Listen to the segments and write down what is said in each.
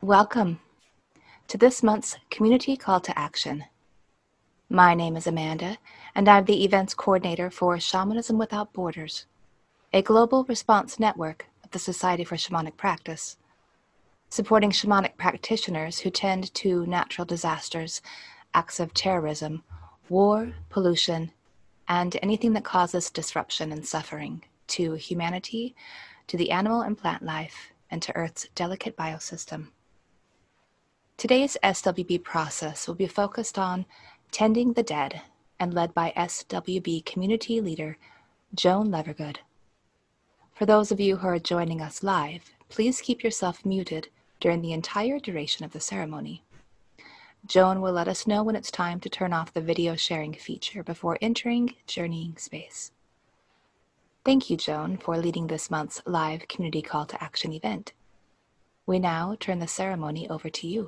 Welcome to this month's Community Call to Action. My name is Amanda, and I'm the events coordinator for Shamanism Without Borders, a global response network of the Society for Shamanic Practice, supporting shamanic practitioners who tend to natural disasters, acts of terrorism, war, pollution, and anything that causes disruption and suffering to humanity, to the animal and plant life, and to Earth's delicate biosystem. Today's SWB process will be focused on Tending the Dead and led by SWB community leader Joan Levergood. For those of you who are joining us live, please keep yourself muted during the entire duration of the ceremony. Joan will let us know when it's time to turn off the video sharing feature before entering Journeying Space. Thank you, Joan, for leading this month's live Community Call to Action event. We now turn the ceremony over to you.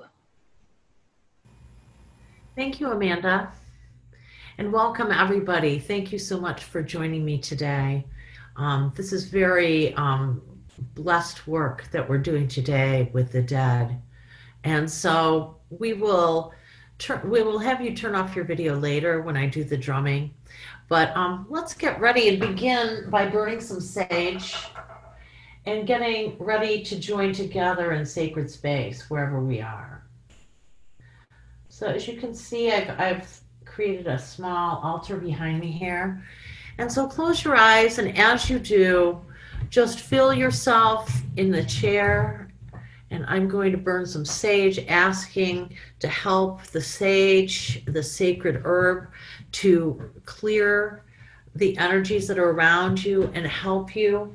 Thank you, Amanda, and welcome everybody. Thank you so much for joining me today. This is very blessed work that we're doing today with the dead. And so we will have you turn off your video later when I do the drumming. But let's get ready and begin by burning some sage and getting ready to join together in sacred space wherever we are. So as you can see, I've created a small altar behind me here. And so close your eyes, and as you do, just feel yourself in the chair. And I'm going to burn some sage, asking to help the sage, the sacred herb, to clear the energies that are around you and help you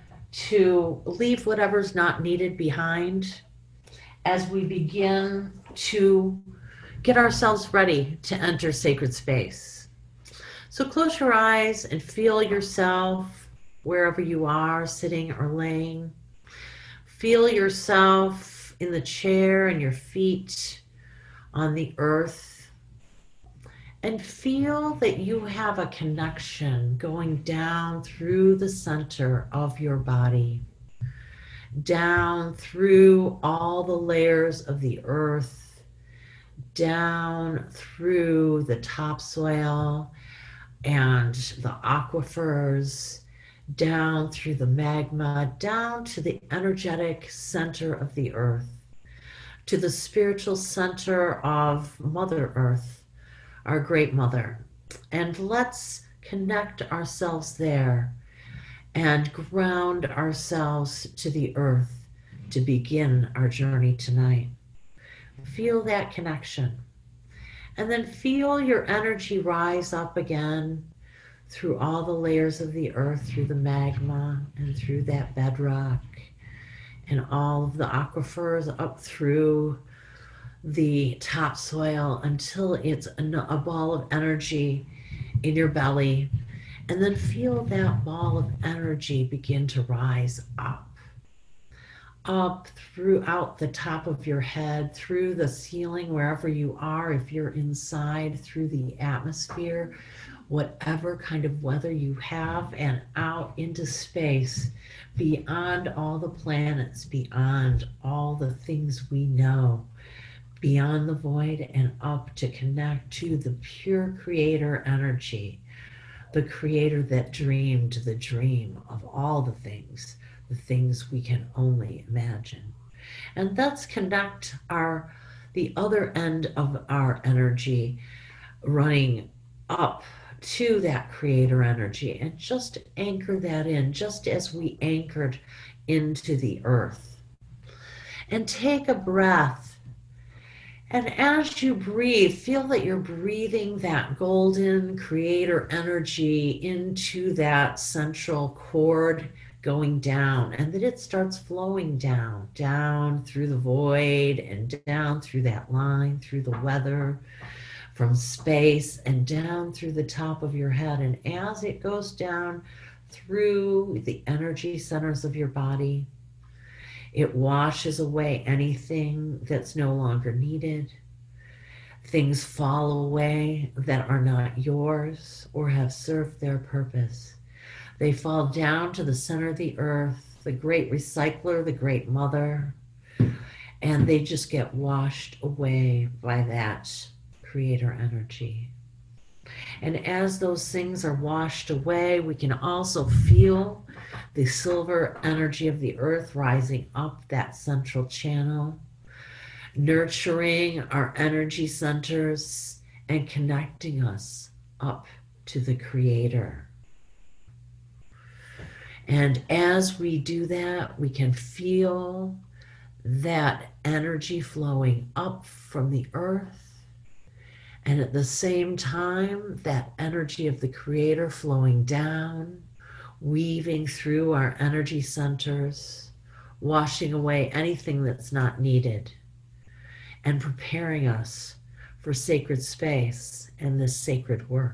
to leave whatever's not needed behind as we begin to get ourselves ready to enter sacred space. So close your eyes and feel yourself wherever you are, sitting or laying. Feel yourself in the chair and your feet on the earth. And feel that you have a connection going down through the center of your body, down through all the layers of the earth, down through the topsoil and the aquifers, down through the magma, down to the energetic center of the earth, to the spiritual center of Mother Earth, our Great Mother. And let's connect ourselves there and ground ourselves to the earth to begin our journey tonight. Feel that connection. And then feel your energy rise up again through all the layers of the earth, through the magma and through that bedrock and all of the aquifers up through the topsoil until it's a ball of energy in your belly. And then feel that ball of energy begin to rise up throughout the top of your head, through the ceiling, wherever you are, if you're inside, through the atmosphere, whatever kind of weather you have, and out into space, beyond all the planets, beyond all the things we know, beyond the void, and up to connect to the pure creator energy, the creator that dreamed the dream of all the things we can only imagine. And let's connect the other end of our energy running up to that creator energy, and just anchor that in, just as we anchored into the earth. And take a breath. And as you breathe, feel that you're breathing that golden creator energy into that central cord, going down, and that it starts flowing down through the void and down through that line, through the weather, from space, and down through the top of your head. And as it goes down through the energy centers of your body, it washes away anything that's no longer needed. Things fall away that are not yours or have served their purpose. They fall down to the center of the earth, the great recycler, the great mother, and they just get washed away by that creator energy. And as those things are washed away, we can also feel the silver energy of the earth rising up that central channel, nurturing our energy centers and connecting us up to the creator. And as we do that, we can feel that energy flowing up from the earth, and at the same time, that energy of the creator flowing down, weaving through our energy centers, washing away anything that's not needed, and preparing us for sacred space and this sacred work.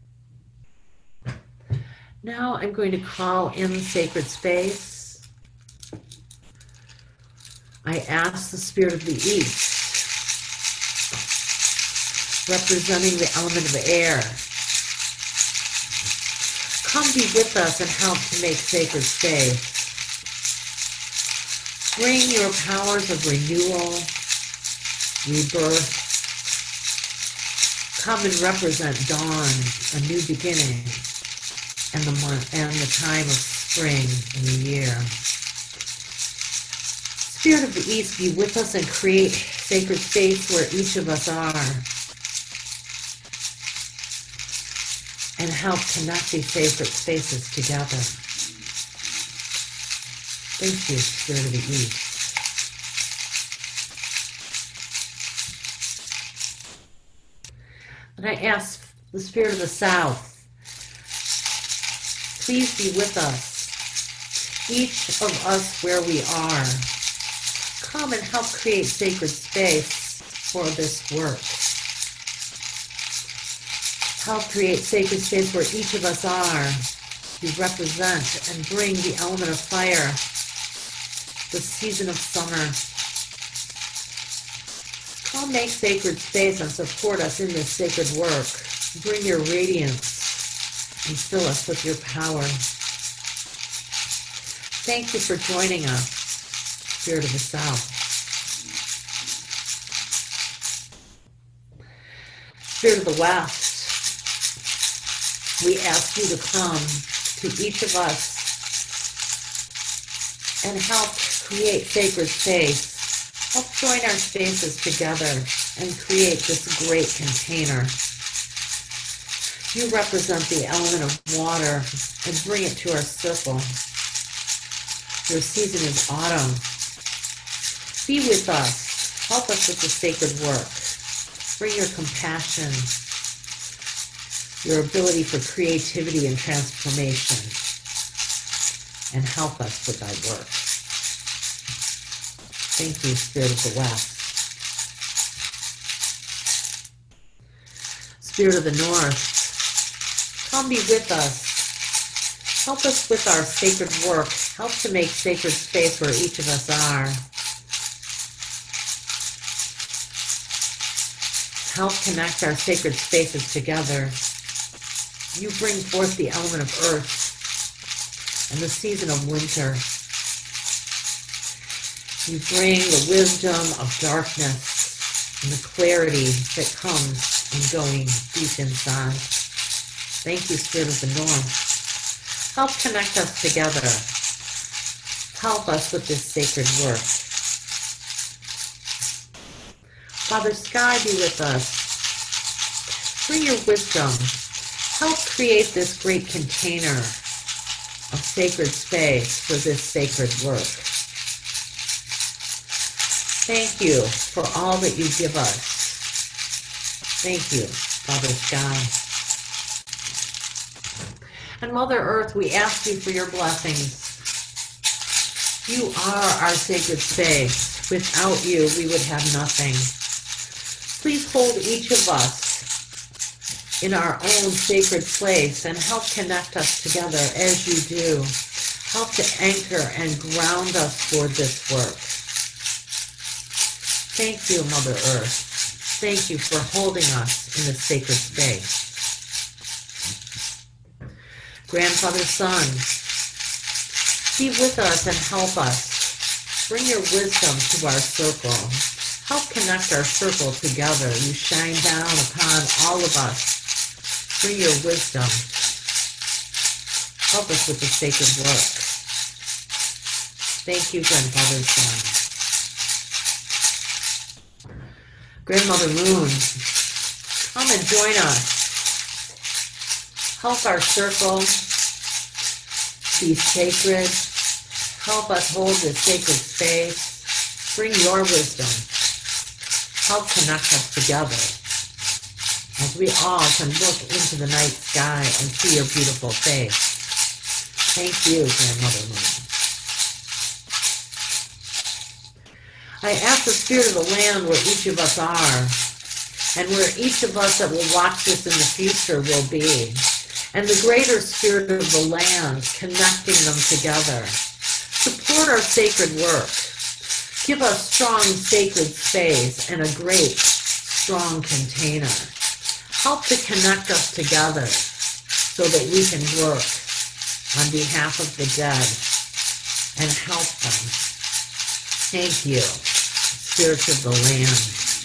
Now I'm going to call in sacred space. I ask the spirit of the east, representing the element of air, come be with us and help to make sacred space. Bring your powers of renewal, rebirth. Come and represent dawn, a new beginning, and the month and the time of spring in the year. Spirit of the East, be with us and create sacred space where each of us are, and help connect these sacred spaces together. Thank you, Spirit of the East. And I ask the Spirit of the South, please be with us, each of us where we are. Come and help create sacred space for this work. Help create sacred space where each of us are. We represent and bring the element of fire, the season of summer. Come make sacred space and support us in this sacred work. Bring your radiance and fill us with your power. Thank you for joining us, Spirit of the South. Spirit of the West, we ask you to come to each of us and help create sacred space. Help join our spaces together and create this great container. You represent the element of water and bring it to our circle. Your season is autumn. Be with us. Help us with the sacred work. Bring your compassion, your ability for creativity and transformation, and help us with thy work. Thank you, Spirit of the West. Spirit of the North, come be with us. Help us with our sacred work. Help to make sacred space where each of us are. Help connect our sacred spaces together. You bring forth the element of earth and the season of winter. You bring the wisdom of darkness and the clarity that comes in going deep inside. Thank you, Spirit of the North. Help connect us together. Help us with this sacred work. Father Sky, be with us. Bring your wisdom. Help create this great container of sacred space for this sacred work. Thank you for all that you give us. Thank you, Father Sky. And Mother Earth, we ask you for your blessings. You are our sacred space. Without you, we would have nothing. Please hold each of us in our own sacred place and help connect us together as you do. Help to anchor and ground us for this work. Thank you, Mother Earth. Thank you for holding us in this sacred space. Grandfather Sun, be with us and help us. Bring your wisdom to our circle. Help connect our circle together. You shine down upon all of us. Bring your wisdom. Help us with the sacred work. Thank you, Grandfather Sun. Grandmother Moon, come and join us. Help our circle be sacred. Help us hold this sacred space. Bring your wisdom. Help connect us together as we all can look into the night sky and see your beautiful face. Thank you, Grandmother Moon. I ask the spirit of the land where each of us are, and where each of us that will watch this in the future will be, and the greater spirit of the land connecting them together. Support our sacred work. Give us strong sacred space and a great strong container. Help to connect us together so that we can work on behalf of the dead and help them. Thank you, spirits of the land.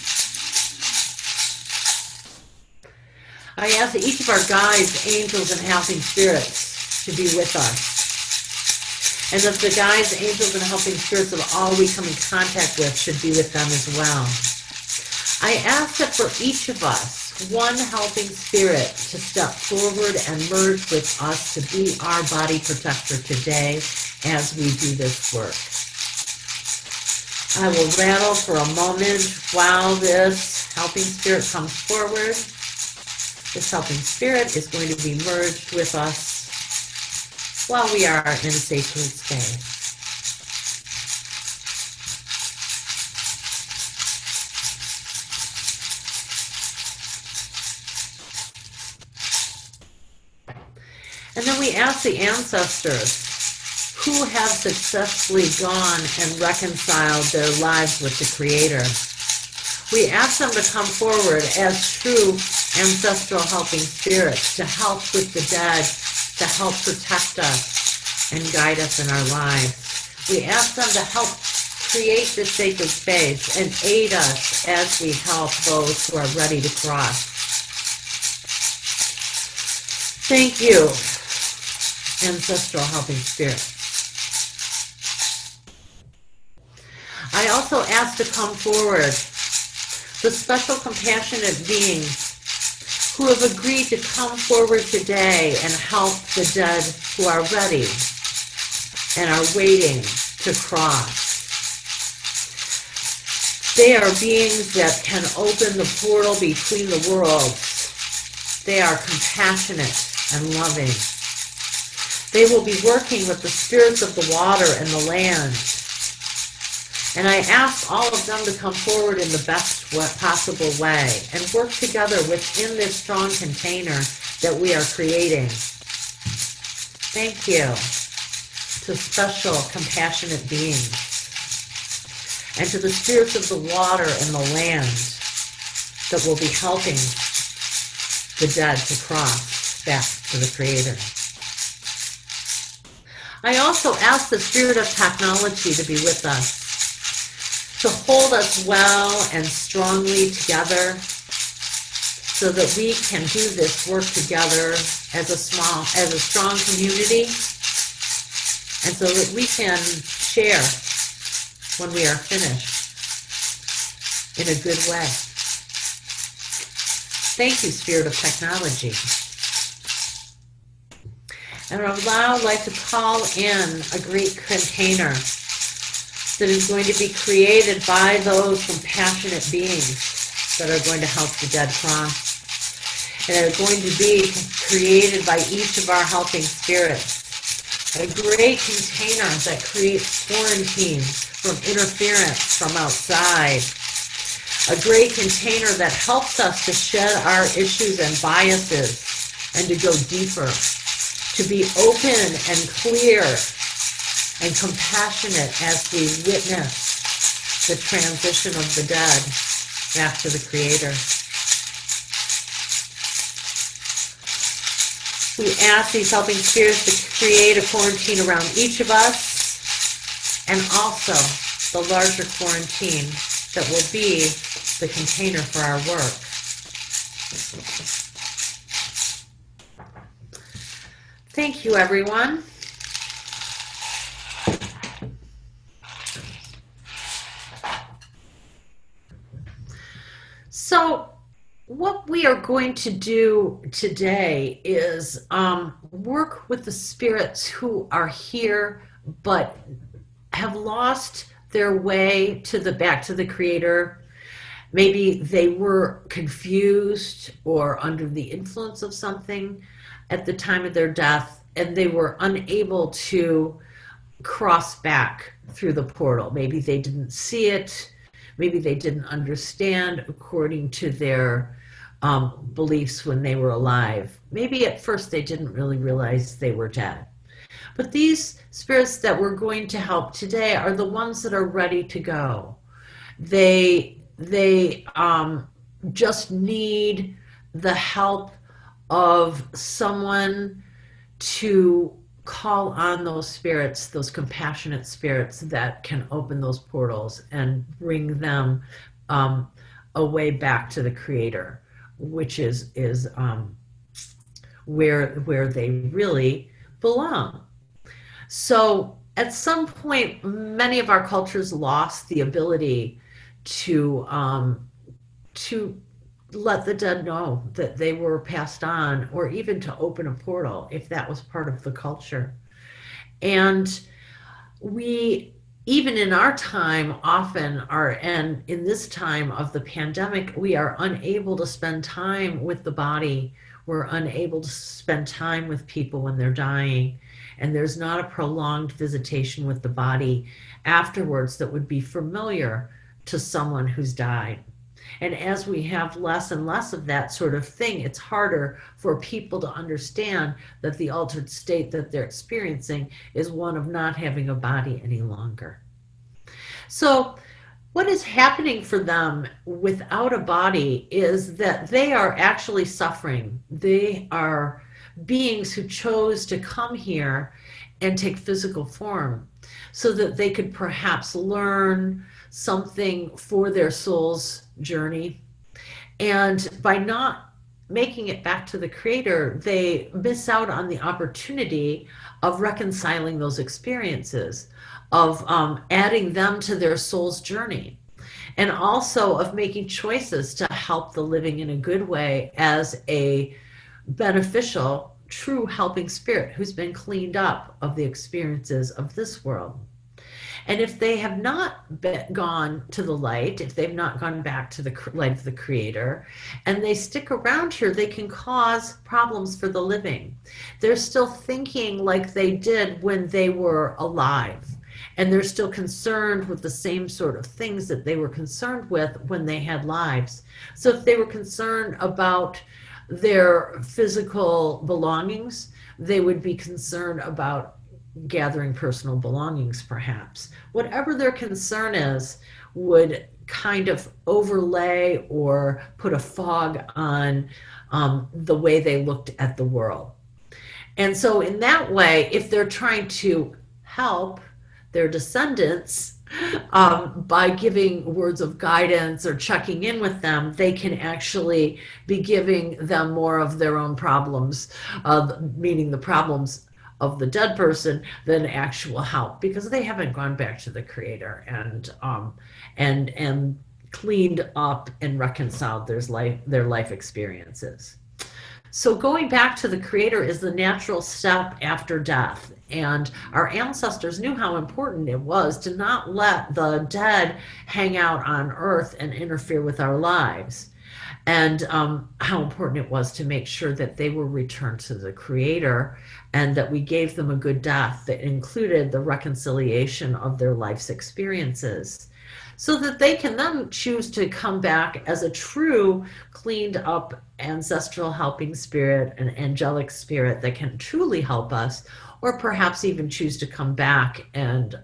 I ask that each of our guides, angels, and helping spirits to be with us. And that the guides, angels, and helping spirits of all we come in contact with should be with them as well. I ask that for each of us, one helping spirit to step forward and merge with us to be our body protector today as we do this work. I will rattle for a moment while this helping spirit comes forward. This helping spirit is going to be merged with us while we are in a sacred space. And then we ask the ancestors who have successfully gone and reconciled their lives with the Creator. We ask them to come forward as true ancestral helping spirits to help with the dead, to help protect us and guide us in our lives. We ask them to help create this sacred space and aid us as we help those who are ready to cross. Thank you, ancestral helping spirits. I also ask to come forward the special compassionate beings who have agreed to come forward today and help the dead who are ready and are waiting to cross. They are beings that can open the portal between the worlds. They are compassionate and loving. They will be working with the spirits of the water and the land. And I ask all of them to come forward in the best possible way and work together within this strong container that we are creating. Thank you to special compassionate beings and to the spirits of the water and the land that will be helping the dead to cross back to the Creator. I also ask the spirit of technology to be with us, to hold us well and strongly together so that we can do this work together as a strong community, and so that we can share when we are finished in a good way. Thank you, Spirit of Technology. And I would now like to call in a great container that is going to be created by those compassionate beings that are going to help the dead cross. And are going to be created by each of our helping spirits. A great container that creates quarantine from interference from outside. A great container that helps us to shed our issues and biases and to go deeper. To be open and clear and compassionate as we witness the transition of the dead back to the Creator. We ask these helping spirits to create a quarantine around each of us and also the larger quarantine that will be the container for our work. Thank you, everyone. So what we are going to do today is work with the spirits who are here but have lost their way back to the Creator. Maybe they were confused or under the influence of something at the time of their death, and they were unable to cross back through the portal. Maybe they didn't see it. Maybe they didn't understand according to their beliefs when they were alive. Maybe at first they didn't really realize they were dead. But these spirits that we're going to help today are the ones that are ready to go. They just need the help of someone to call on those spirits, those compassionate spirits that can open those portals and bring them a way back to the Creator, which is where they really belong. So at some point, many of our cultures lost the ability to let the dead know that they were passed on, or even to open a portal if that was part of the culture. And we, even in our time, often are, and in this time of the pandemic, we are unable to spend time with the body. We're unable to spend time with people when they're dying. And there's not a prolonged visitation with the body afterwards that would be familiar to someone who's died. And as we have less and less of that sort of thing, it's harder for people to understand that the altered state that they're experiencing is one of not having a body any longer. So what is happening for them without a body is that they are actually suffering. They are beings who chose to come here and take physical form so that they could perhaps learn something for their soul's journey. And by not making it back to the Creator, they miss out on the opportunity of reconciling those experiences, of adding them to their soul's journey, and also of making choices to help the living in a good way as a beneficial, true helping spirit who's been cleaned up of the experiences of this world. And if they have not gone to the light, if they've not gone back to the light of the Creator, and they stick around here, they can cause problems for the living. They're still thinking like they did when they were alive. And they're still concerned with the same sort of things that they were concerned with when they had lives. So if they were concerned about their physical belongings, they would be concerned about gathering personal belongings, perhaps. Whatever their concern is would kind of overlay or put a fog on the way they looked at the world. And so in that way, if they're trying to help their descendants by giving words of guidance or checking in with them, they can actually be giving them more of their own problems, meaning the problems of the dead person, than actual help, because they haven't gone back to the Creator and cleaned up and reconciled their life experiences. So going back to the Creator is the natural step after death. And our ancestors knew how important it was to not let the dead hang out on earth and interfere with our lives. And how important it was to make sure that they were returned to the Creator, and that we gave them a good death that included the reconciliation of their life's experiences, so that they can then choose to come back as a true cleaned up ancestral helping spirit, an angelic spirit that can truly help us, or perhaps even choose to come back and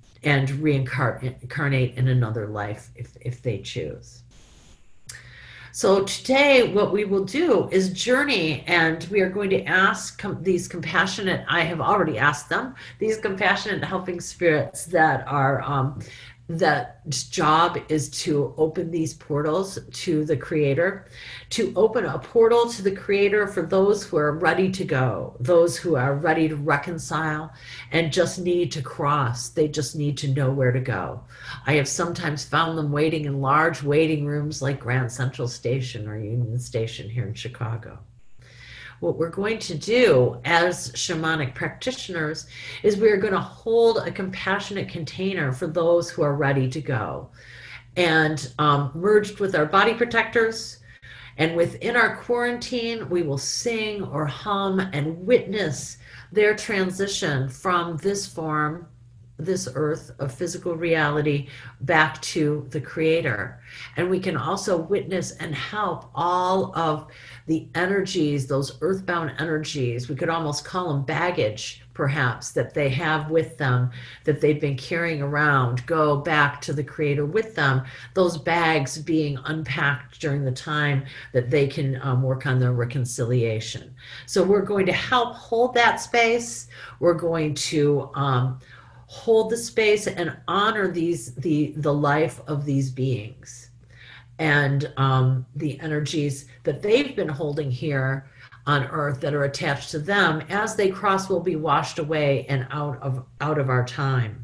reincarnate in another life if they choose. So today what we will do is journey, and we are going to ask these compassionate, I have already asked them, these compassionate helping spirits that are, that job is to open these portals to the Creator, to open a portal to the Creator for those who are ready to go, those who are ready to reconcile and just need to cross. They just need to know where to go. I have sometimes found them waiting in large waiting rooms like Grand Central Station or Union Station here in Chicago. What we're going to do as shamanic practitioners is we're going to hold a compassionate container for those who are ready to go. And merged with our body protectors, and within our quarantine, we will sing or hum and witness their transition from this form, this earth of physical reality, back to the Creator. And we can also witness and help all of the energies, those earthbound energies, we could almost call them baggage, perhaps, that they have with them, that they've been carrying around, go back to the Creator with them, those bags being unpacked during the time that they can work on their reconciliation. So we're going to help hold that space. We're going to hold the space and honor the life of these beings and the energies that they've been holding here on earth that are attached to them. As they cross, will be washed away and out of our time.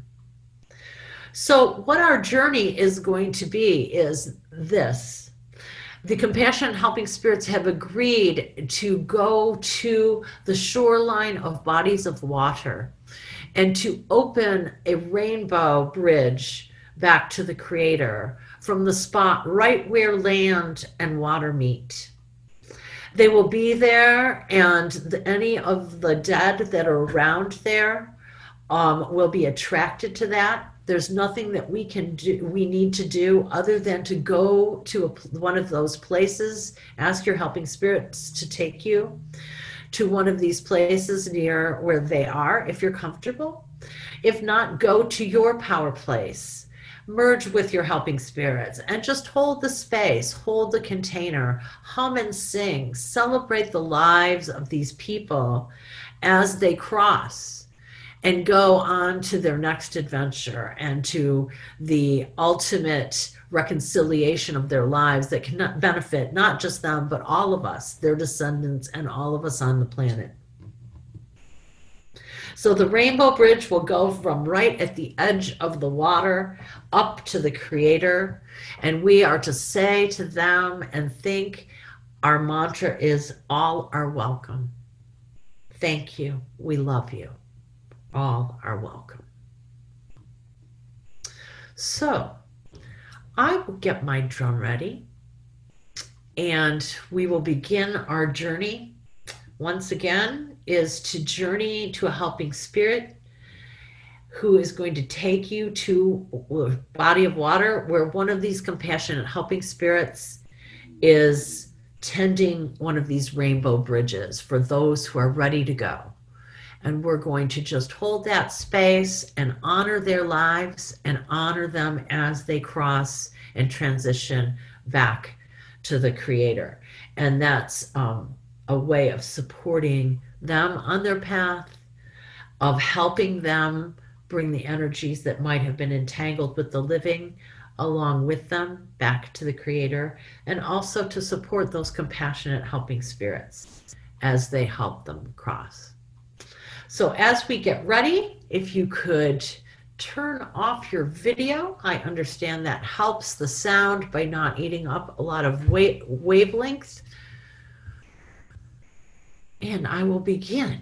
So what our journey is going to be is this. The compassionate helping spirits have agreed to go to the shoreline of bodies of water and to open a rainbow bridge back to the Creator from the spot right where land and water meet. They will be there, and any of the dead that are around there will be attracted to that. There's nothing that we need to do other than to go to one of those places. Ask your helping spirits to take you to one of these places near where they are, if you're comfortable. If not, go to your power place. Merge with your helping spirits and just hold the space, hold the container, hum and sing, celebrate the lives of these people as they cross and go on to their next adventure and to the ultimate reconciliation of their lives that can benefit not just them, but all of us, their descendants, and all of us on the planet. So the rainbow bridge will go from right at the edge of the water up to the Creator. And we are to say to them and think, our mantra is, all are welcome. Thank you. We love you. All are welcome. So I will get my drum ready and we will begin our journey. Once again, is to journey to a helping spirit who is going to take you to a body of water where one of these compassionate helping spirits is tending one of these rainbow bridges for those who are ready to go. And we're going to just hold that space and honor their lives and honor them as they cross and transition back to the Creator. And that's a way of supporting them on their path, of helping them bring the energies that might have been entangled with the living along with them back to the Creator, and also to support those compassionate helping spirits as they help them cross. So as we get ready, if you could turn off your video. I understand that helps the sound by not eating up a lot of wavelengths. And I will begin.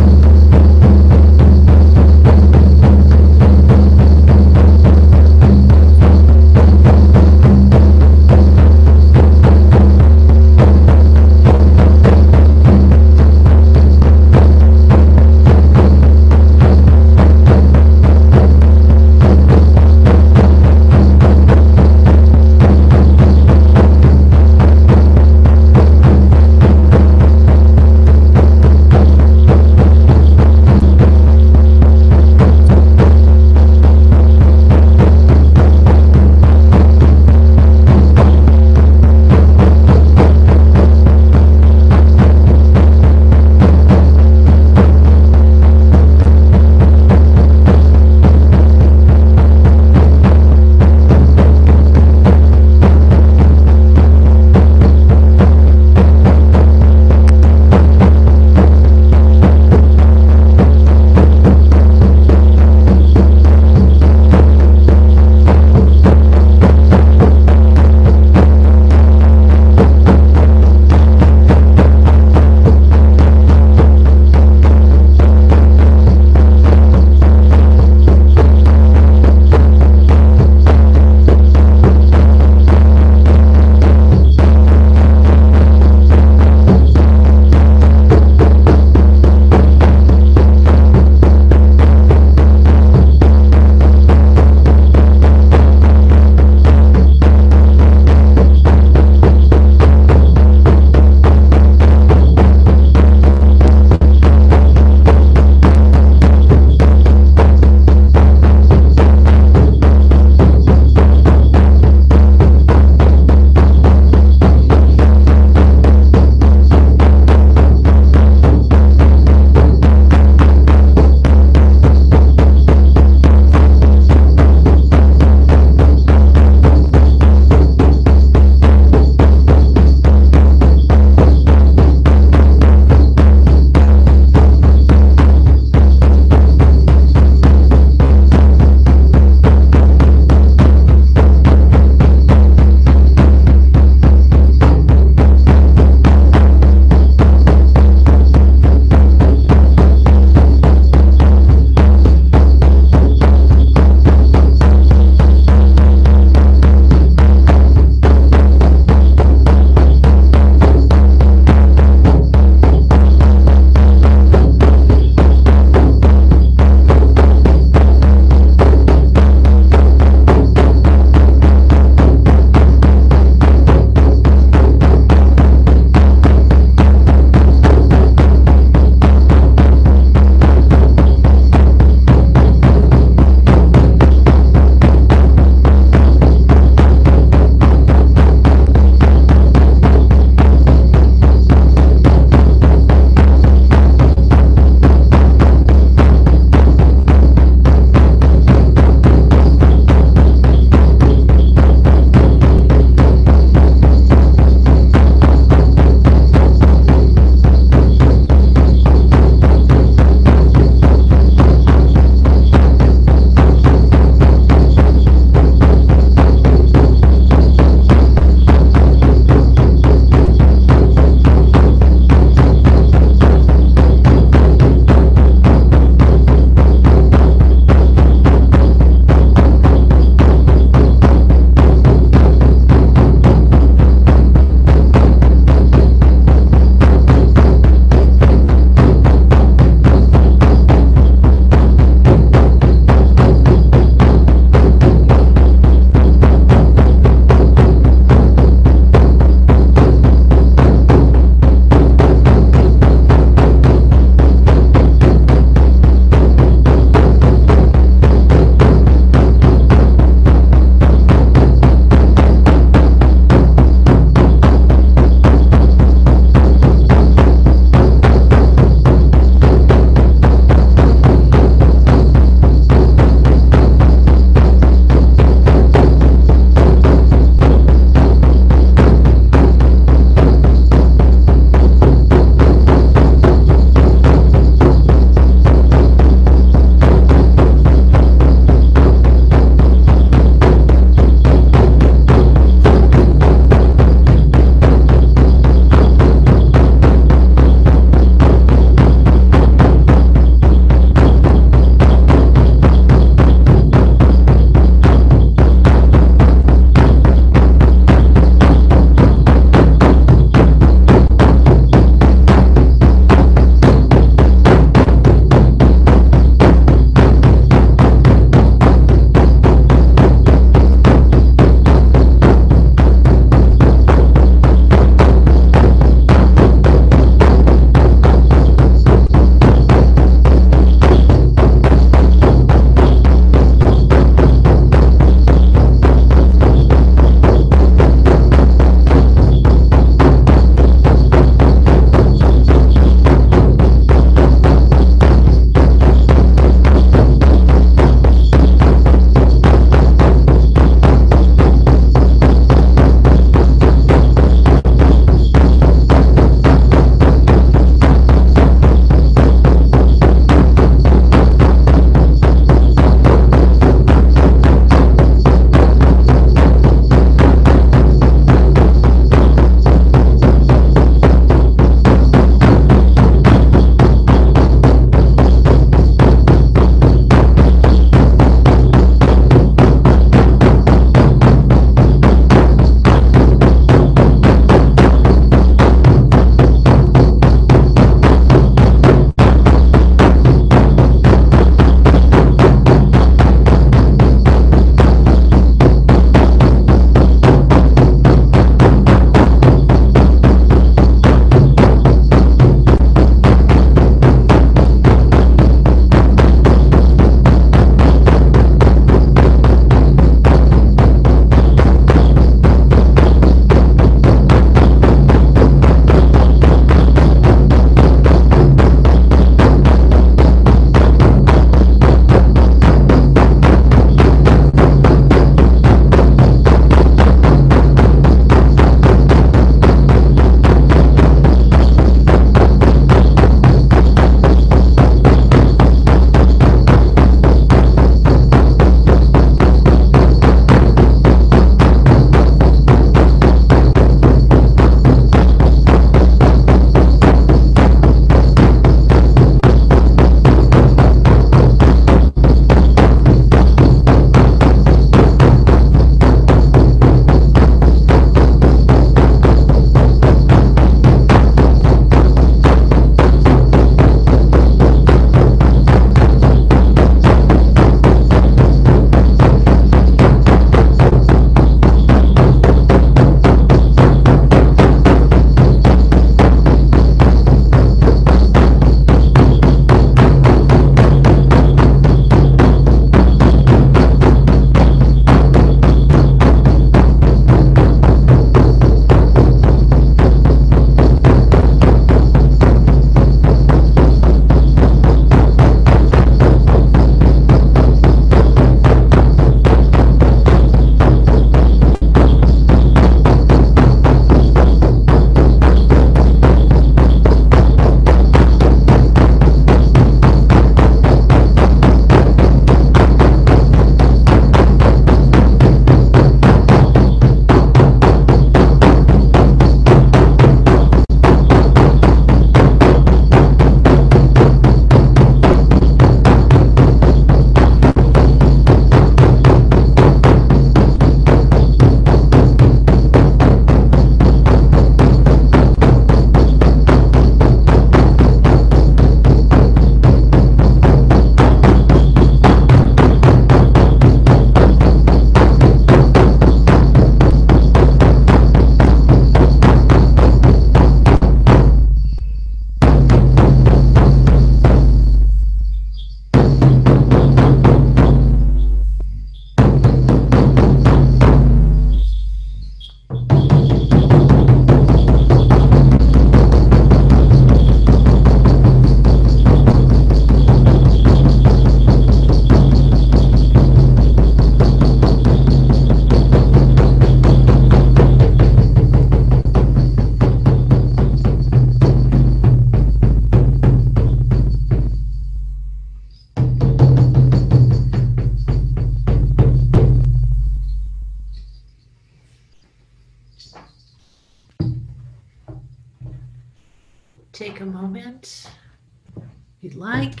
take a moment, if you'd like,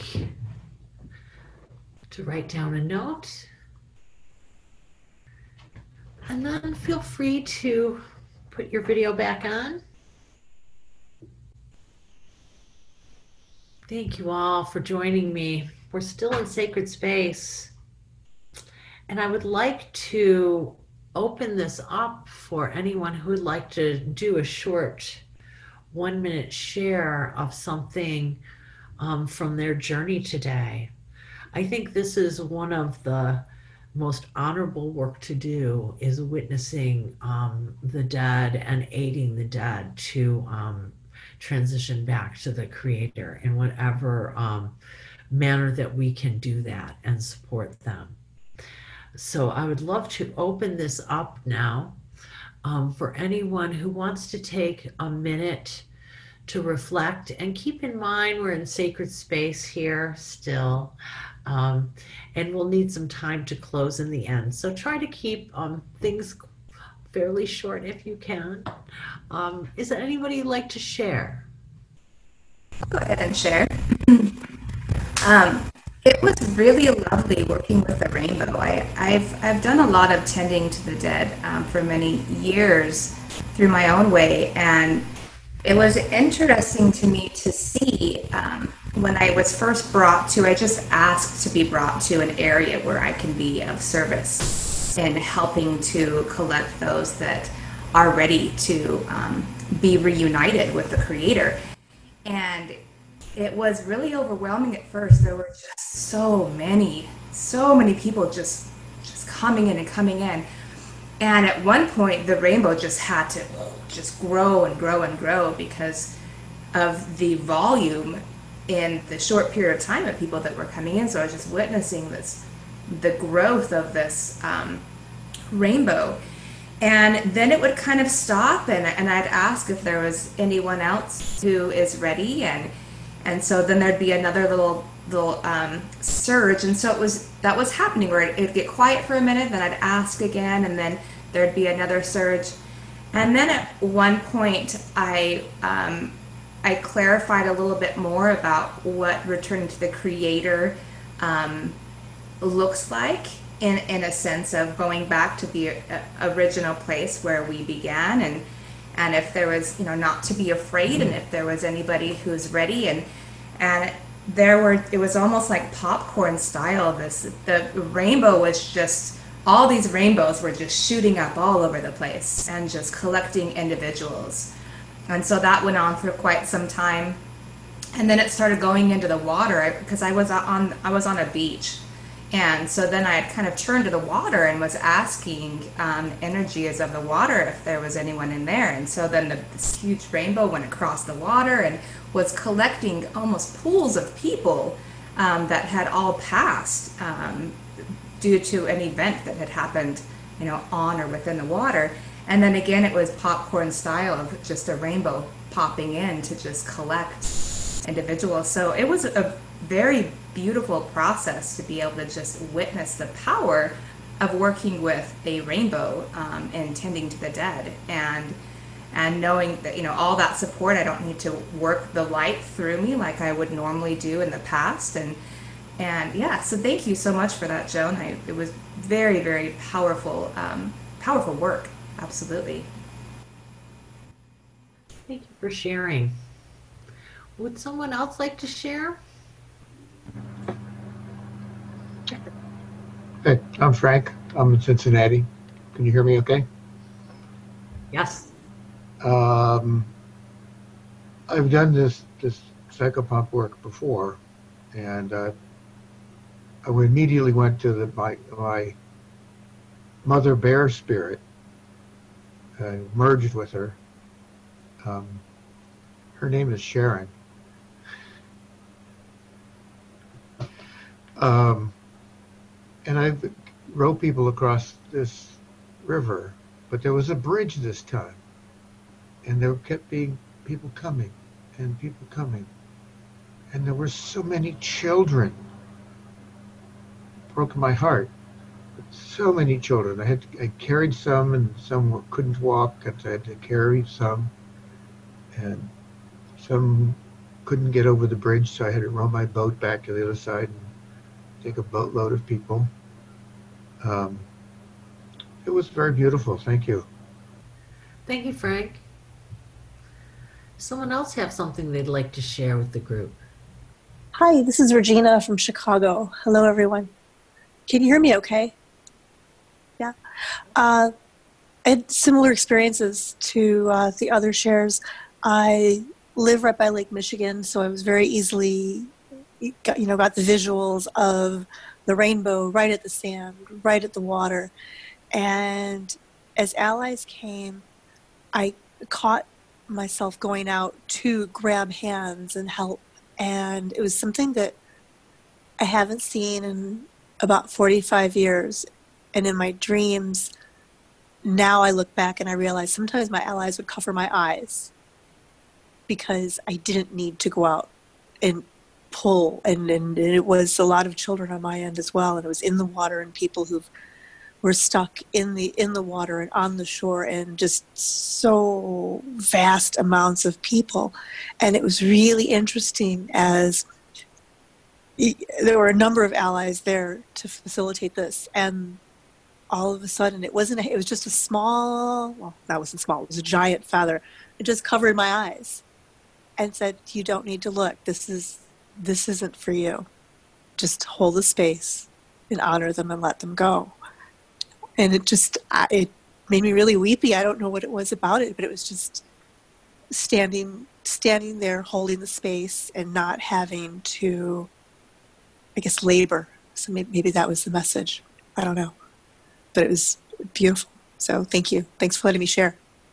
to write down a note. And then feel free to put your video back on. Thank you all for joining me. We're still in sacred space. And I would like to open this up for anyone who would like to do a short 1-minute share of something from their journey today. I think this is one of the most honorable work to do, is witnessing the dead and aiding the dead to transition back to the Creator in whatever manner that we can do that and support them. So I would love to open this up now for anyone who wants to take a minute to reflect, and keep in mind we're in sacred space here still, and we'll need some time to close in the end. So try to keep things fairly short if you can. Is there anybody you'd like to share? I'll go ahead and share. It was really lovely working with the rainbow. I've done a lot of tending to the dead for many years through my own way, and it was interesting to me to see when I was first brought to, I just asked to be brought to an area where I can be of service in helping to collect those that are ready to be reunited with the Creator. And it was really overwhelming at first. There were just so many people just coming in and coming in. And at one point, the rainbow just had to just grow and grow and grow because of the volume in the short period of time of people that were coming in. So I was just witnessing the growth of this rainbow. And then it would kind of stop, and I'd ask if there was anyone else who is ready, and so then there'd be another little surge, and so that was happening where it'd get quiet for a minute, then I'd ask again, and then there'd be another surge, and then at one point I clarified a little bit more about what returning to the Creator looks like. In a sense of going back to the original place where we began, and if there was, not to be afraid, and if there was anybody who's ready, and it was almost like popcorn style. The rainbow was just, all these rainbows were just shooting up all over the place and just collecting individuals, and so that went on for quite some time, and then it started going into the water because I was on a beach. And so then I had kind of turned to the water and was asking energies of the water if there was anyone in there. And so then this huge rainbow went across the water and was collecting almost pools of people that had all passed due to an event that had happened, on or within the water. And then again, it was popcorn style of just a rainbow popping in to just collect individuals. So it was a very beautiful process to be able to just witness the power of working with a rainbow and tending to the dead, and knowing that all that support, I don't need to work the light through me like I would normally do in the past, and yeah, so thank you so much for that, Joan. It was very, very powerful work. Absolutely. Thank you for sharing. Would someone else like to share? Hey, I'm Frank. I'm in Cincinnati. Can you hear me okay? Yes. I've done this psychopomp work before, and I immediately went to my mother bear spirit. I merged with her. Her name is Sharon. And I rowed people across this river, but there was a bridge this time, and there kept being people coming, and there were so many children. Broke my heart. So many children. I carried some, and some couldn't walk, and I had to carry some, and some couldn't get over the bridge, so I had to row my boat back to the other side and take a boatload of people. Um, it was very beautiful. Thank you. Thank you, Frank. Someone else have something they'd like to share with the group? Hi, this is Regina from Chicago. Hello, everyone. Can you hear me okay? Yeah. I had similar experiences to the other shares. I live right by Lake Michigan, so I was very easily, got the visuals of the rainbow right at the sand, right at the water. And as allies came, I caught myself going out to grab hands and help. And it was something that I haven't seen in about 45 years. And in my dreams, now I look back and I realize sometimes my allies would cover my eyes because I didn't need to go out and pull. And it was a lot of children on my end as well. And it was in the water and people who were stuck in the water and on the shore, and just so vast amounts of people. And it was really interesting as there were a number of allies there to facilitate this, and all of a sudden it was just a small, well, that wasn't small, it was a giant feather. It just covered my eyes and said, you don't need to look, this isn't for you, just hold the space and honor them and let them go. And it made me really weepy. I don't know what it was about it, but it was just standing there holding the space and not having to, I guess, labor. So maybe that was the message. I don't know. But it was beautiful. So thank you. Thanks for letting me share.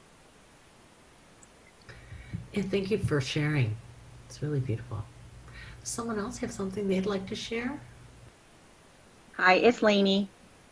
And thank you for sharing. It's really beautiful. Does someone else have something they'd like to share? Hi, it's Lainey.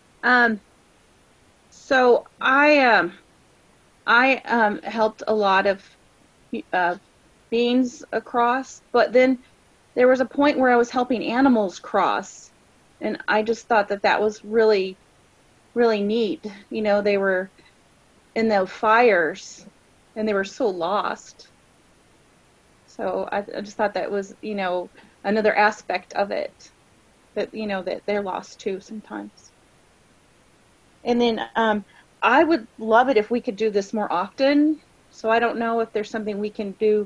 So I helped a lot of beings across, but then there was a point where I was helping animals cross, and I just thought that was really, really neat. They were in the fires, and they were so lost. So I just thought that was, another aspect of it, that, that they're lost too sometimes. And then I would love it if we could do this more often. So I don't know if there's something we can do,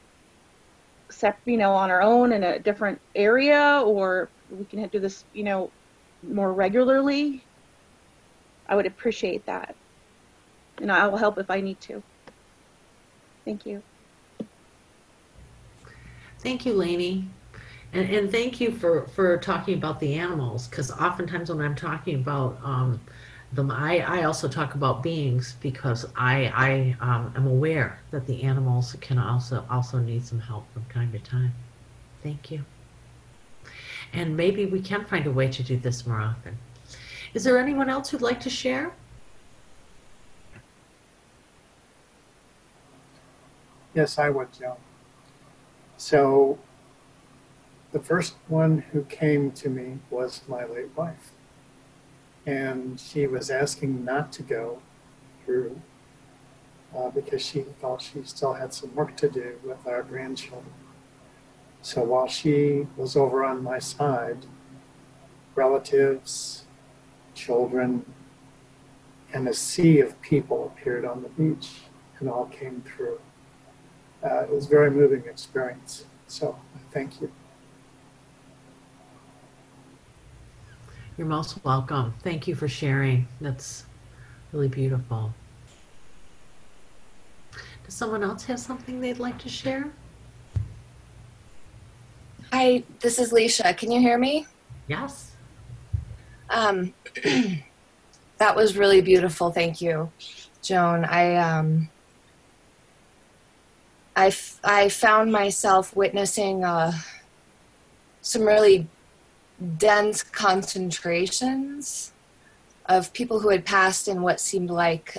on our own in a different area, or we can do this, more regularly. I would appreciate that. And I will help if I need to. Thank you. Thank you, Lainey. And thank you for talking about the animals, because oftentimes when I'm talking about them, I also talk about beings, because I am aware that the animals can also need some help from time to time. Thank you. And maybe we can find a way to do this more often. Is there anyone else who'd like to share? Yes, I would, Joan. So the first one who came to me was my late wife. And she was asking not to go through because she felt she still had some work to do with our grandchildren. So while she was over on my side, relatives, children, and a sea of people appeared on the beach and all came through. It was a very moving experience. So thank you. You're most welcome. Thank you for sharing. That's really beautiful. Does someone else have something they'd like to share? Hi, this is Leisha. Can you hear me? Yes. That was really beautiful. Thank you, Joan. I found myself witnessing some really dense concentrations of people who had passed in what seemed like,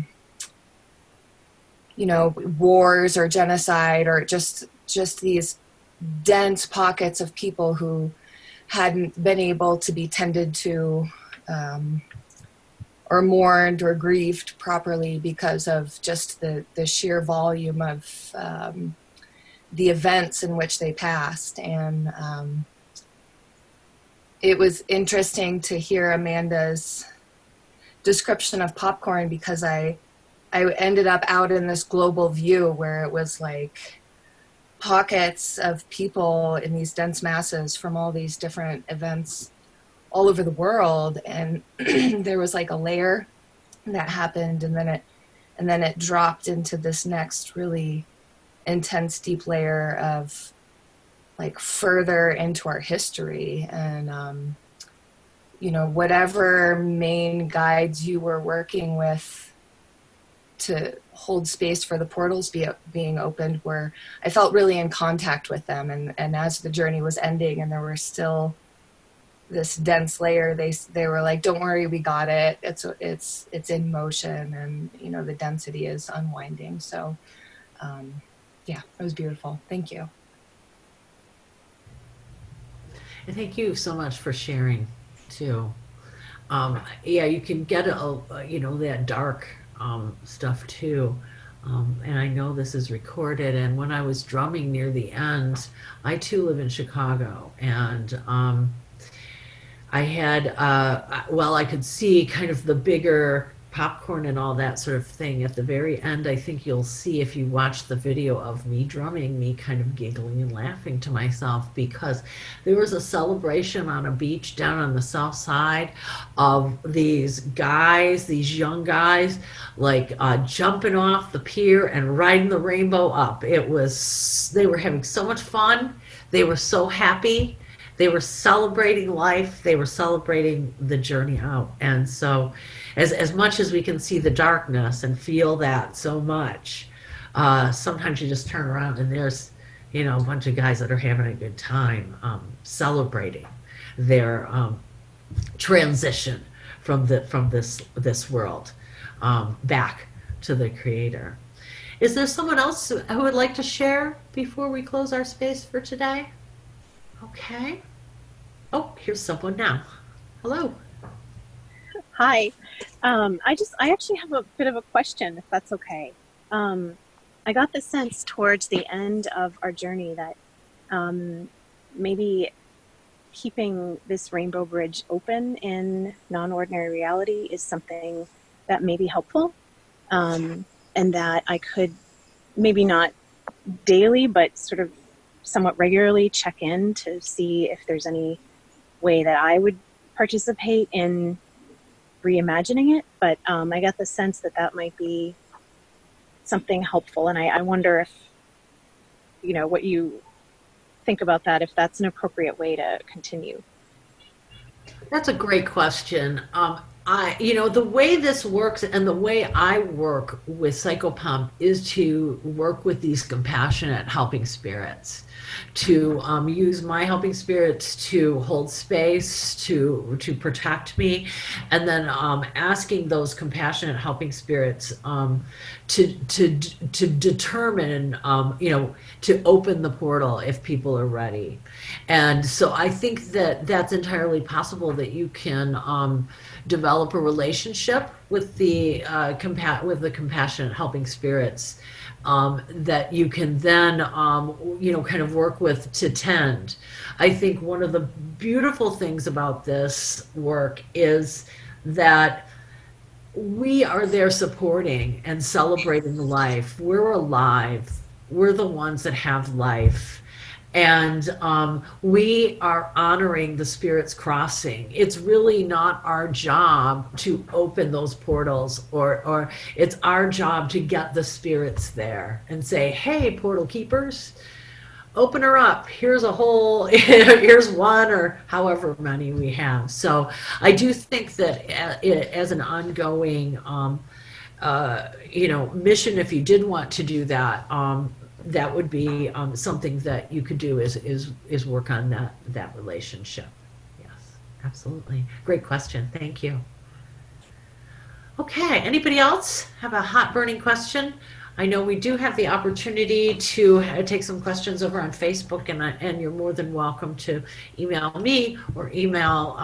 wars or genocide, or just these dense pockets of people who hadn't been able to be tended to or mourned or grieved properly because of just the sheer volume of the events in which they passed. And it was interesting to hear Amanda's description of popcorn, because I ended up out in this global view where it was like pockets of people in these dense masses from all these different events all over the world. And there was like a layer that happened, and then it dropped into this next really intense, deep layer of like further into our history. And you know, whatever main guides you were working with to hold space for the portals being opened, were, I felt really in contact with them. And as the journey was ending and there were still this dense layer, they were like, don't worry, we got it. It's in motion, and you know, the density is unwinding. So yeah, it was beautiful. Thank you. And thank you so much for sharing too. Yeah, you can get you know, that dark stuff too. And I know this is recorded. And when I was drumming near the end, I too live in Chicago, and I had, well, I could see kind of the bigger popcorn and all that sort of thing. At the very end, I think you'll see, if you watch the video of me drumming, me kind of giggling and laughing to myself, because there was a celebration on a beach down on the south side of these guys, these young guys, like jumping off the pier and riding the rainbow up. They were having so much fun. They were so happy. They were celebrating life. They were celebrating the journey out. And so as much as we can see the darkness and feel that so much, sometimes you just turn around and there's, you know, a bunch of guys that are having a good time, celebrating their transition from this world back to the Creator. Is there someone else who would like to share before we close our space for today? Okay. Oh, here's someone now. Hello. Hi. I actually have a bit of a question, if that's okay. I got the sense towards the end of our journey that maybe keeping this rainbow bridge open in non-ordinary reality is something that may be helpful, and that I could maybe not daily, but sort of somewhat regularly check in to see if there's any way that I would participate in reimagining it. But I got the sense that that might be something helpful. And I wonder if, you know, what you think about that, if that's an appropriate way to continue. That's a great question. You know, the way this works and the way I work with Psychopomp is to work with these compassionate helping spirits, to use my helping spirits to hold space, to protect me, and then asking those compassionate helping spirits to determine, you know, to open the portal if people are ready. And so I think that that's entirely possible, that you can develop a relationship with the compassionate helping spirits that you can then you know, kind of work with to tend. I think one of the beautiful things about this work is that we are there supporting and celebrating life. We're alive. We're the ones that have life. And we are honoring the spirits crossing. It's really not our job to open those portals, or it's our job to get the spirits there and say, hey, portal keepers, open her up. Here's a whole, here's one, or however many we have. So I do think that as an ongoing, you know, mission, if you did want to do that, that would be something that you could do, is work on that relationship. Yes, absolutely. Great question. Thank you. Okay, anybody else have a hot burning question? I know we do have the opportunity to take some questions over on Facebook, and you're more than welcome to email me or email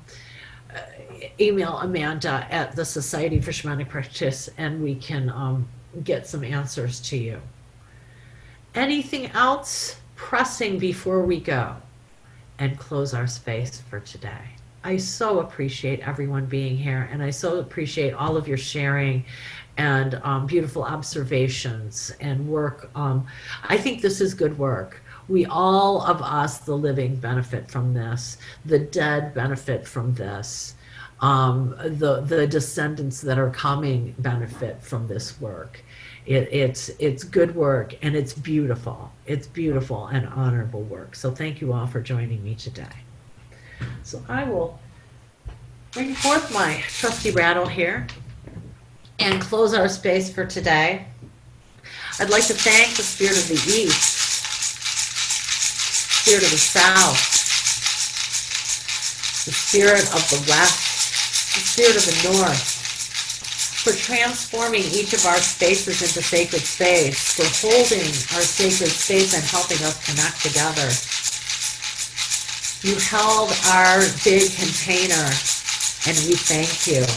Amanda at the Society for Shamanic Practice, and we can get some answers to you. Anything else pressing before we go and close our space for today? I so appreciate everyone being here, and I so appreciate all of your sharing and beautiful observations and work. I think this is good work. We, all of us, the living, benefit from this. The dead benefit from this. The descendants that are coming benefit from this work. It's good work, and it's beautiful. It's beautiful and honorable work. So thank you all for joining me today. So I will bring forth my trusty rattle here and close our space for today. I'd like to thank the spirit of the East, spirit of the South, the spirit of the West, the spirit of the North, for transforming each of our spaces into sacred space, for holding our sacred space and helping us connect together. You held our big container, and we thank you.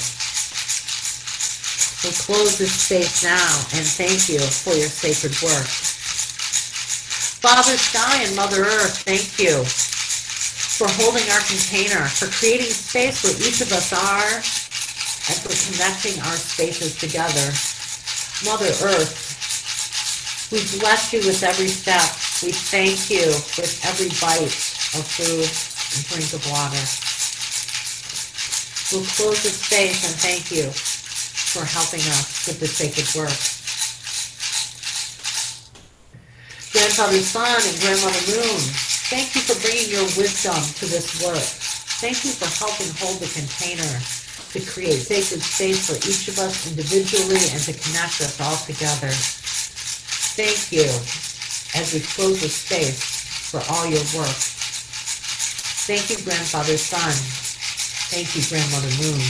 We'll close this space now and thank you for your sacred work. Father Sky and Mother Earth, thank you for holding our container, for creating space where each of us are, and for connecting our spaces together. Mother Earth, we bless you with every step. We thank you with every bite of food and drink of water. We'll close this space and thank you for helping us with this sacred work. Grandfather Sun and Grandmother Moon, thank you for bringing your wisdom to this work. Thank you for helping hold the container to create sacred space for each of us individually and to connect us all together. Thank you as we close the space for all your work. Thank you, Grandfather Sun. Thank you, Grandmother Moon.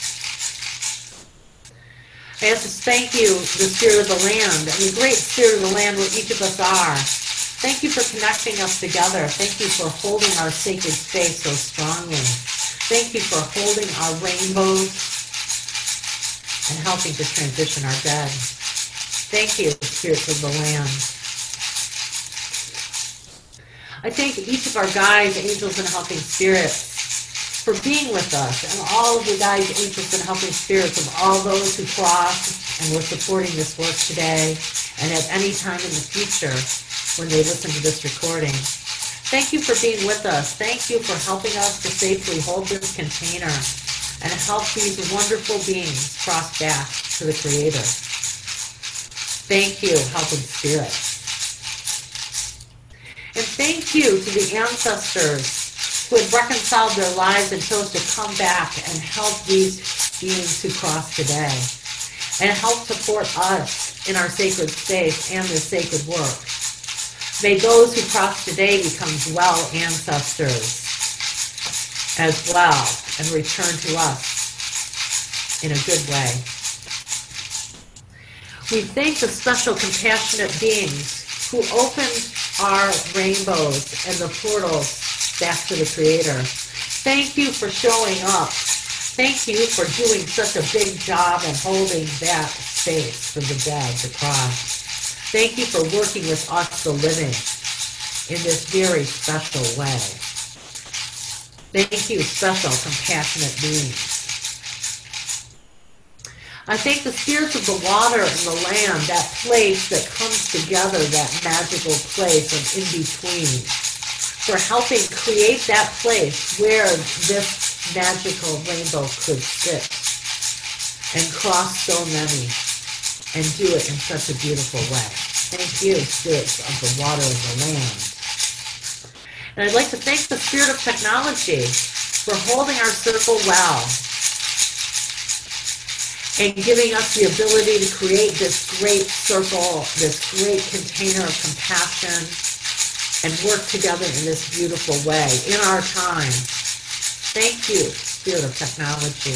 I have to thank you, the spirit of the land, and the great spirit of the land where each of us are. Thank you for connecting us together. Thank you for holding our sacred space so strongly. Thank you for holding our rainbows and helping to transition our dead. Thank you, spirits of the land. I thank each of our guides, angels, and helping spirits for being with us, and all of the guides, angels, and helping spirits of all those who crossed and were supporting this work today and at any time in the future when they listen to this recording. Thank you for being with us. Thank you for helping us to safely hold this container and help these wonderful beings cross back to the Creator. Thank you, helping spirits. And thank you to the ancestors who had reconciled their lives and chose to come back and help these beings who cross today and help support us in our sacred space and this sacred work. May those who cross today become well ancestors as well and return to us in a good way. We thank the special compassionate beings who opened our rainbows and the portals back to the Creator. Thank you for showing up. Thank you for doing such a big job and holding that space for the dead to cross. Thank you for working with us, the living, in this very special way. Thank you, special compassionate beings. I thank the spirits of the water and the land, that place that comes together, that magical place of in-between, for helping create that place where this magical rainbow could sit and cross so many and do it in such a beautiful way. Thank you, spirits of the water and the land. And I'd like to thank the spirit of technology for holding our circle well and giving us the ability to create this great circle, this great container of compassion, and work together in this beautiful way in our time. Thank you, spirit of technology.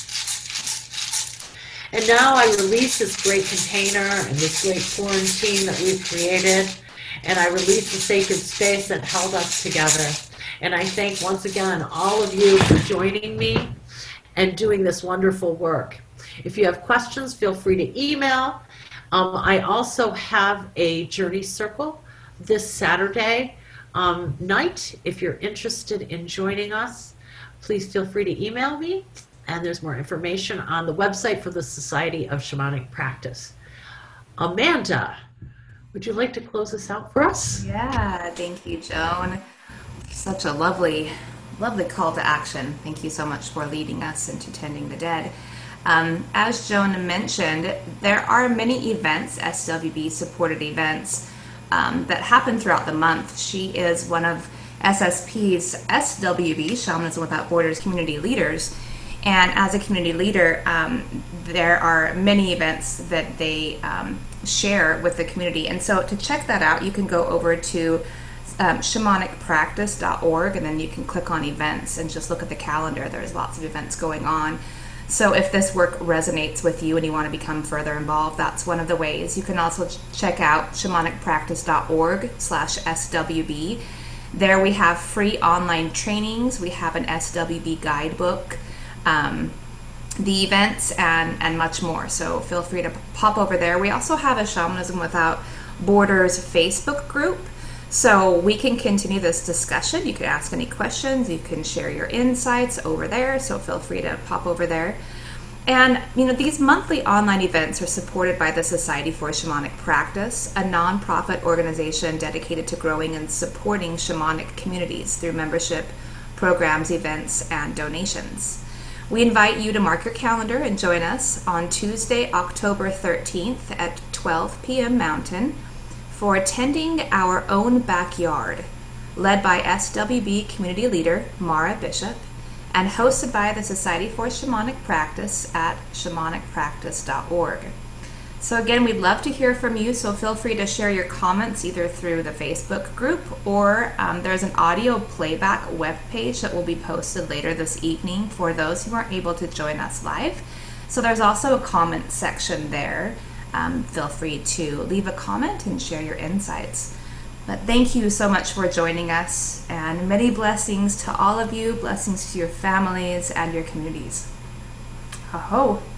And now I release this great container and this great quarantine that we've created, and I release the sacred space that held us together. And I thank once again all of you for joining me and doing this wonderful work. If you have questions, feel free to email I also have a Journey Circle this Saturday night. If you're interested in joining us, please feel free to email me. And there's more information on the website for the Society of Shamanic Practice. Amanda, would you like to close this out for us? Yeah, thank you, Joan. Such a lovely call to action. Thank you so much for leading us into Tending the Dead. As Joan mentioned, there are many events, SWB supported events, that happen throughout the month. She is one of SSP's SWB, Shamanism Without Borders community leaders. And as a community leader, there are many events that they share with the community. And so to check that out, you can go over to shamanicpractice.org, and then you can click on events and just look at the calendar. There's lots of events going on. So if this work resonates with you and you want to become further involved, that's one of the ways. You can also check out shamanicpractice.org/SWB. There we have free online trainings. We have an SWB guidebook, the events, and much more. So feel free to pop over there. We also have a Shamanism Without Borders Facebook group. So we can continue this discussion. You can ask any questions. You can share your insights over there. So feel free to pop over there. And, these monthly online events are supported by the Society for Shamanic Practice, a nonprofit organization dedicated to growing and supporting shamanic communities through membership, programs, events, and donations. We invite you to mark your calendar and join us on Tuesday, October 13th at 12 p.m. Mountain for Tending Our Own Backyard, led by SWB community leader Mara Bishop, and hosted by the Society for Shamanic Practice at shamanicpractice.org. So again, we'd love to hear from you, so feel free to share your comments either through the Facebook group or there's an audio playback webpage that will be posted later this evening for those who aren't able to join us live. So there's also a comment section there. Feel free to leave a comment and share your insights. But thank you so much for joining us, and many blessings to all of you, blessings to your families and your communities. Ho ho!